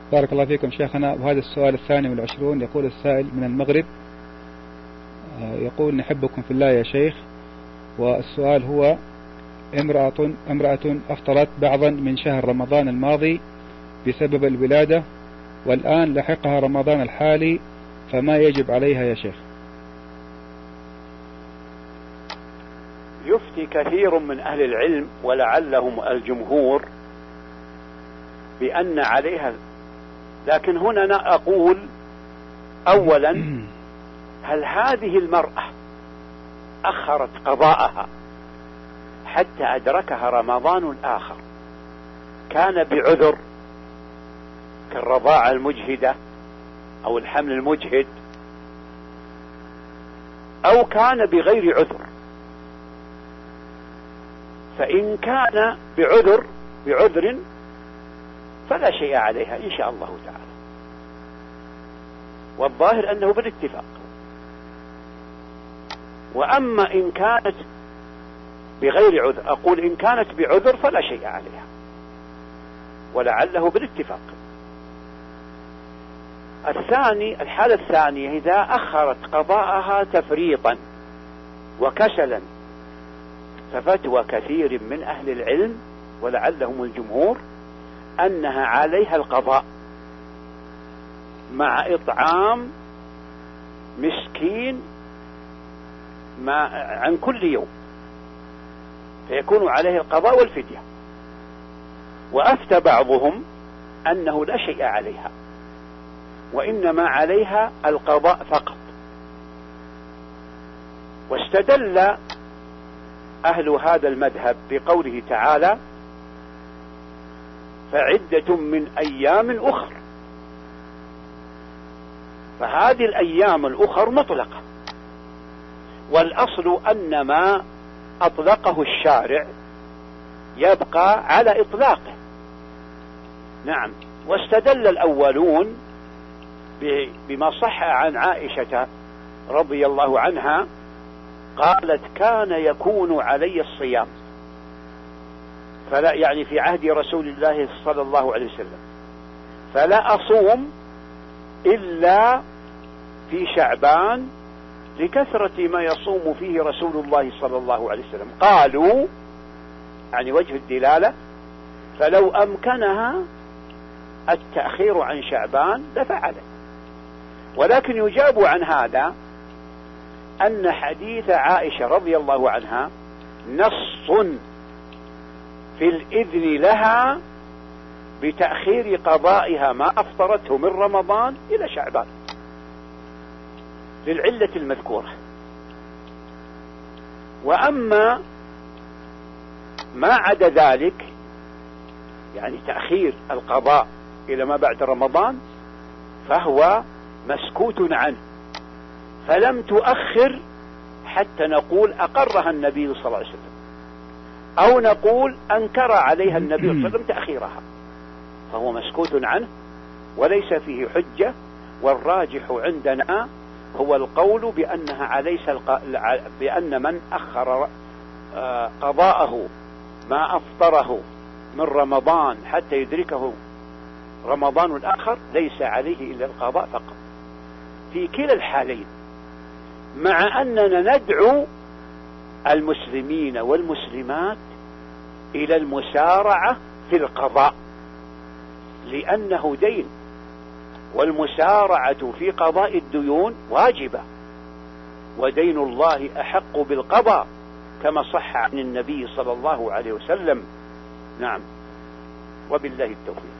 بارك الله فيكم شيخنا. وهذا السؤال 22 يقول السائل من المغرب، يقول: نحبكم في الله يا شيخ، والسؤال هو: امرأة أفطرت بعضا من شهر رمضان الماضي بسبب الولادة، والآن لحقها رمضان الحالي، فما يجب عليها يا شيخ؟ يفتي كثير من أهل العلم ولعلهم الجمهور بأن عليها، لكن هنا أنا أقول أولا: هل هذه المرأة أخرت قضاءها حتى أدركها رمضان الآخر كان بعذر كالرضاعة المجهدة أو الحمل المجهد، أو كان بغير عذر؟ فإن كان بعذر فلا شيء عليها إن شاء الله تعالى، والظاهر أنه بالاتفاق. وأما إن كانت بغير عذر، أقول إن كانت بعذر فلا شيء عليها، ولعله بالاتفاق. الحالة الثانية إذا أخرت قضاءها تفريطا وكسلا، ففتوى كثير من أهل العلم ولعلهم الجمهور أنها عليها القضاء مع إطعام مسكين عن كل يوم، فيكون عليه القضاء والفدية. وأفتى بعضهم أنه لا شيء عليها، وإنما عليها القضاء فقط. واستدل أهل هذا المذهب بقوله تعالى: فعدة من أيام أخر، فهذه الأيام الأخر مطلقة، والأصل أن ما أطلقه الشارع يبقى على إطلاقه. نعم. واستدل الأولون بما صح عن عائشة رضي الله عنها، قالت: كان يكون علي الصيام، فلا يعني في عهد رسول الله صلى الله عليه وسلم، فلا أصوم إلا في شعبان لكثرة ما يصوم فيه رسول الله صلى الله عليه وسلم. قالوا يعني وجه الدلالة: فلو أمكنها التأخير عن شعبان لفعلت. ولكن يجاب عن هذا أن حديث عائشة رضي الله عنها نص في الإذن لها بتأخير قضائها ما أفطرته من رمضان إلى شعبان للعلة المذكورة. وأما ما عدا ذلك، يعني تأخير القضاء إلى ما بعد رمضان، فهو مسكوت عنه، فلم تؤخر حتى نقول أقرها النبي صلى الله عليه وسلم، أو نقول أنكر عليها النبي صلى الله عليه وسلم تأخيرها، فهو مسكوت عنه وليس فيه حجة. والراجح عندنا هو القول بأن من أخر قضاءه ما أفطره من رمضان حتى يدركه رمضان الآخر ليس عليه إلا القضاء فقط في كلا الحالين، مع أننا ندعو المسلمين والمسلمات إلى المسارعة في القضاء، لأنه دين، والمسارعة في قضاء الديون واجبة، ودين الله أحق بالقضاء كما صح عن النبي صلى الله عليه وسلم. نعم، وبالله التوفيق.